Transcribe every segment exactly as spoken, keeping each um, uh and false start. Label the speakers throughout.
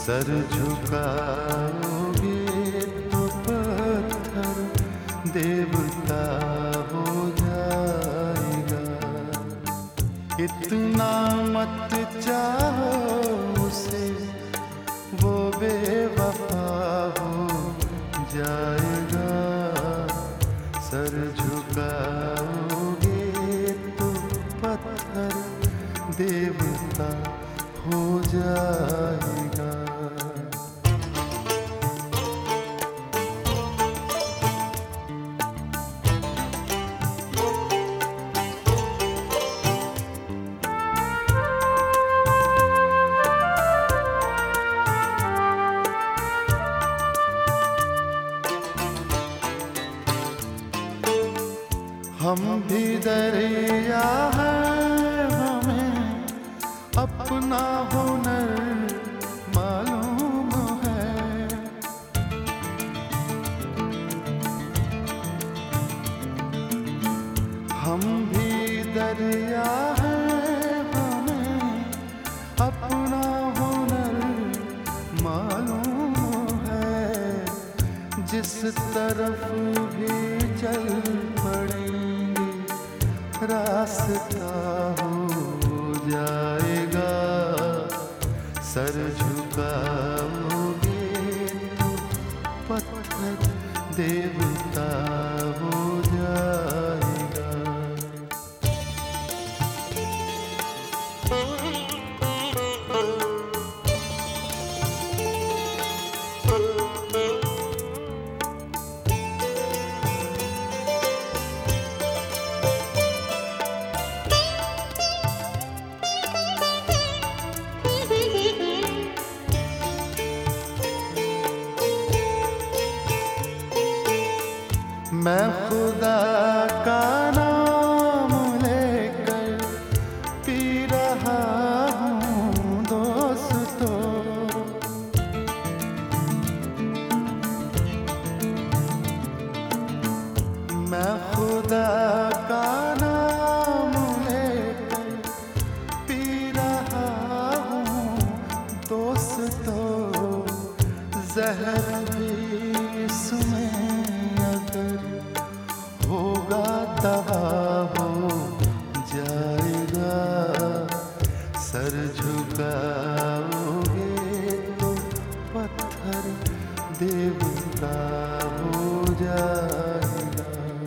Speaker 1: Sir झुकाओगे तो पत्थर देवता हो जाएगा। इतना मत चाहो उसे, वो बेवफा हो जाएगा। सर झुकाओगे तो पत्थर देवता हो जाएगा। हम भी दरिया हैं, हमें अपना हुनर मालूम है। हम भी दरिया हैं, हमें अपना हुनर मालूम है। जिस तरफ भी चल पड़ेंगे रास्ता हो जाएगा। सर झुकाओगे तो पत्थर देवता हो जाएगा। मैं खुदा का नाम लेकर पी रहा हूँ दोस्तों। मैं खुदा का नाम लेकर पी रहा हूँ दोस्तों। जहर भी इसमें अगर होगा दवा हो जाएगा। सर झुकाओगे तो पत्थर देवता हो जाएगा।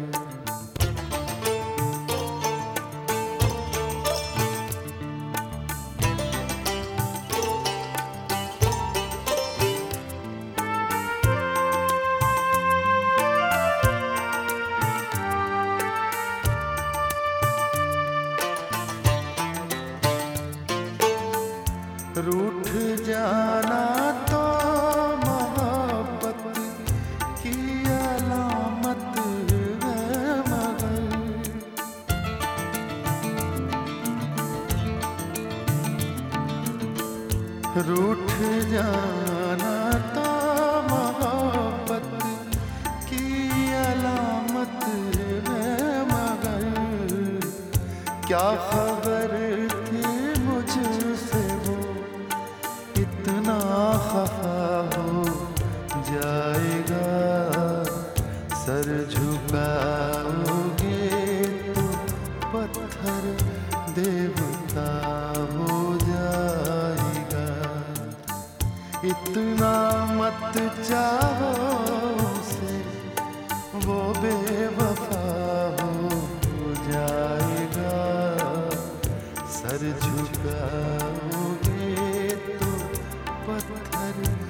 Speaker 1: रूठ जाना तो मोहब्बत की अलामत है, मगर रूठ जाना तो मोहब्बत की अलामत है, मगर क्या खबर थी मुझसे वो इतना खफा हो जाएगा। सर झुकाओगे तो पत्थर देवता हो जाएगा। इतना मत चाहो उसे, वो बेवफा हो जाएगा। सर झुकाओगे तो पत्थर